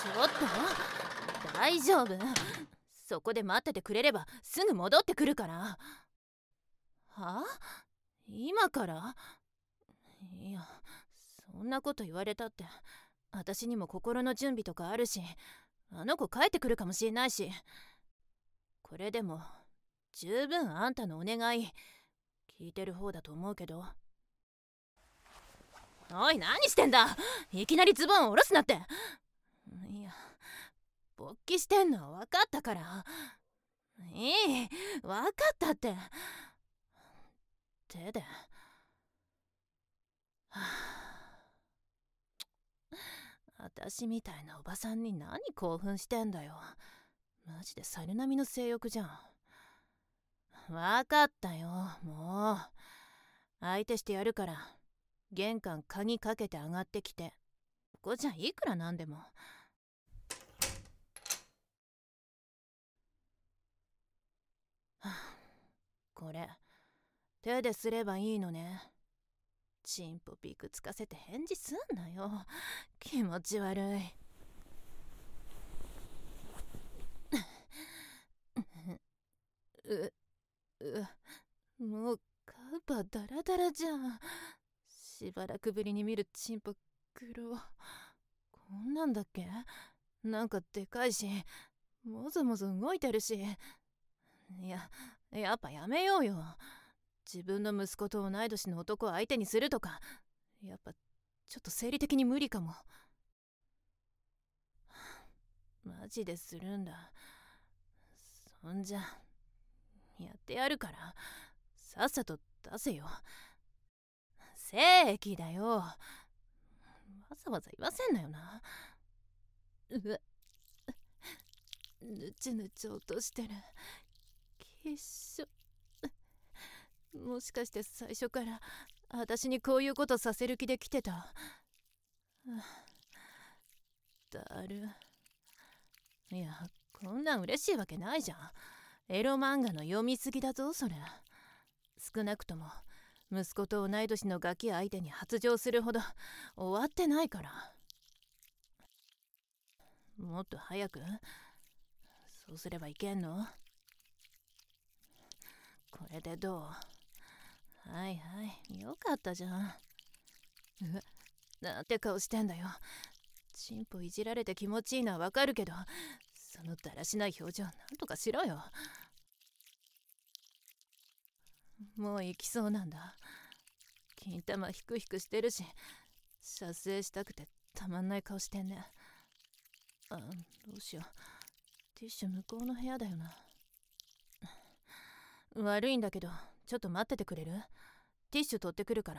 ょっと大丈夫。そこで待っててくれればすぐ戻ってくるから。はあ？今から？いや、そんなこと言われたって私にも心の準備とかあるし、あの子帰ってくるかもしれないし。これでも十分あんたのお願い聞いてる方だと思うけど。おい、何してんだ。いきなりズボンを下ろすなって。いや、勃起してんのは分かったから。いい、分かったって。手で、はあ、私みたいなおばさんに何興奮してんだよ。マジで猿並みの性欲じゃん。分かったよ、もう。相手してやるから、玄関鍵かけて上がってきて。ここじゃいくらなんでも。はあ、これ手ですればいいのね。チンポビクつかせて返事すんなよ。気持ち悪い。もうカウパダラダラじゃん。しばらくぶりに見るチンポ黒。こんなんだっけ？なんかでかいし、もぞもぞ動いてるし。いや、やっぱやめようよ。自分の息子と同い年の男を相手にするとか、やっぱちょっと生理的に無理かも。マジでするんだ。そんじゃやってやるから、さっさと出せよ。正義だよ。わざわざ言わせんなよな。ぬちぬち落としてる。きっしょ。もしかして最初から私にこういうことさせる気で来てた？だる。いや、こんなん嬉しいわけないじゃん。エロ漫画の読みすぎだぞそれ。少なくとも息子と同い年のガキ相手に発情するほど終わってないから。もっと早く？そうすればいけんの？これでどう？はいはい、よかったじゃん。なんて顔してんだよ。チンポいじられて気持ちいいのはわかるけど、そのだらしない表情なんとかしろよ。もう行きそうなんだ。金玉ヒクヒクしてるし、射精したくてたまんない顔してんね。どうしよう。ティッシュ向こうの部屋だよな。悪いんだけど、ちょっと待っててくれる？ティッシュ取ってくるから。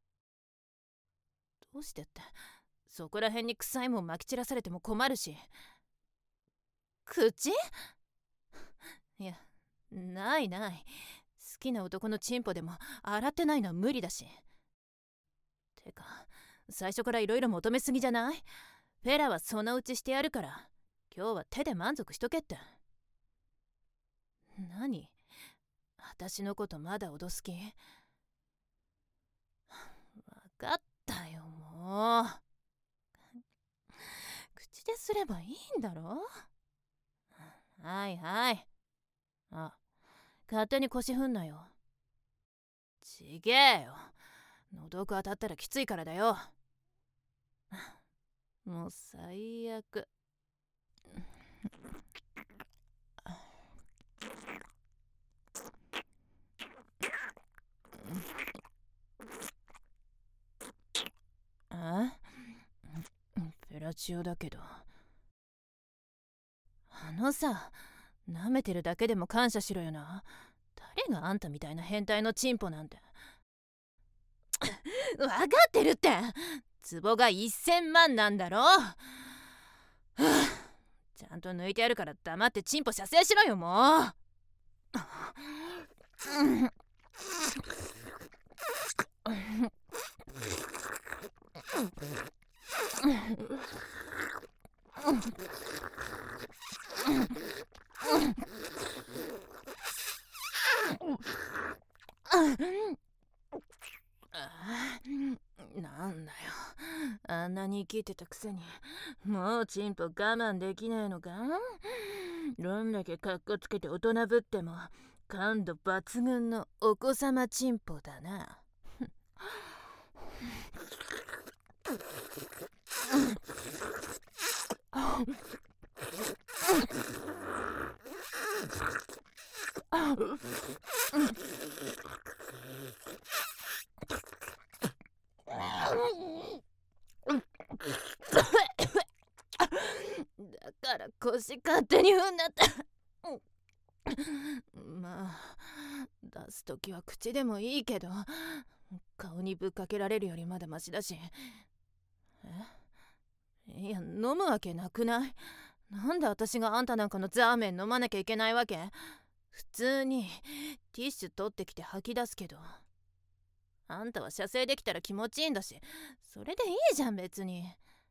どうしてって、そこら辺に臭いもん撒き散らされても困るし。口？いや、ないない。好きな男のチンポでも洗ってないのは無理だし。てか、最初からいろいろ求めすぎじゃない？フェラはそのうちしてやるから、今日は手で満足しとけって。何？私のことまだ脅す気？分かったよ、もう。口ですればいいんだろ？はいはい。あ、勝手に腰振んなよ。ちげえよ。喉奥当たったらきついからだよ。もう最悪。あ？フェラチオだけど。あのさ、舐めてるだけでも感謝しろよな。誰があんたみたいな変態のチンポなんて。分かってるって。壺が1000万なんだろ。ちゃんと抜いてやるから黙ってチンポ射精しろよ、もう。なんだよ、あんなに言い切ってたくせに、もうチンポ我慢できないのか？どんだけカッコつけて大人ぶっても感度抜群のお子様チンポだな。だから腰勝手に踏んだった。まあ出すときは口でもいいけど、顔にぶっかけられるよりまだマシだし。いや、飲むわけなくない？なんで私があんたなんかのザーメン飲まなきゃいけないわけ？普通にティッシュ取ってきて吐き出すけど、あんたは射精できたら気持ちいいんだし、それでいいじゃん別に。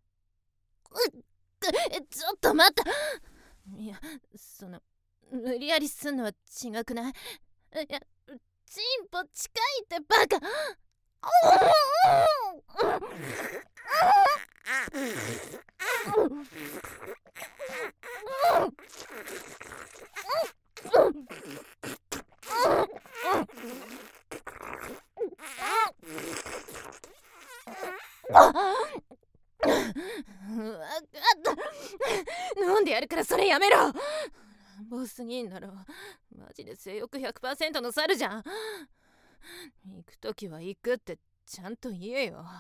ちょっと待った。いや、無理やりすんのは違くない？いや、チンポ近いってバカ。分かった。飲んでやるからそれやめろ。ボスにんだろ。マジで性欲 100% の猿じゃん。行くときは行くってちゃんと言えよ。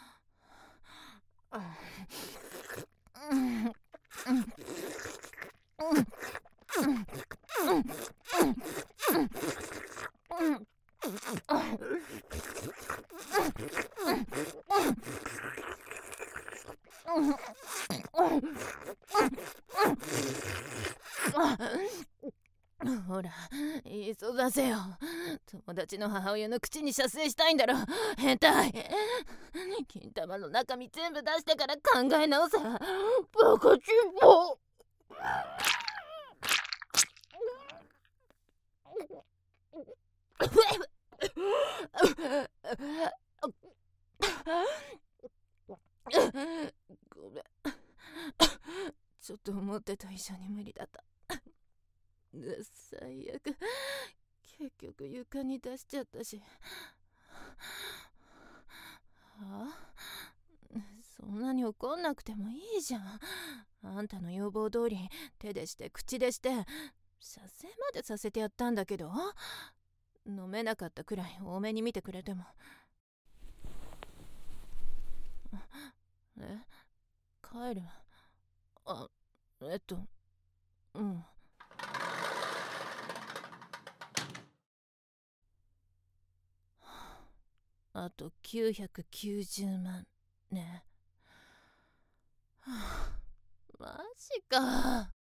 ほら、急がせよ。友達の母親の口に射精したいんだろ。変態。金玉の中身全部出してから考え直せ。バカチンポ。ごめん。ちょっと思ってた以上に無理だった。最悪。結局床に出しちゃったし。そんなに怒んなくてもいいじゃん。あんたの要望通り手でして口でして射精までさせてやったんだけど、飲めなかったくらい多めに見てくれても。帰る？うん。あと990万ね。マジか。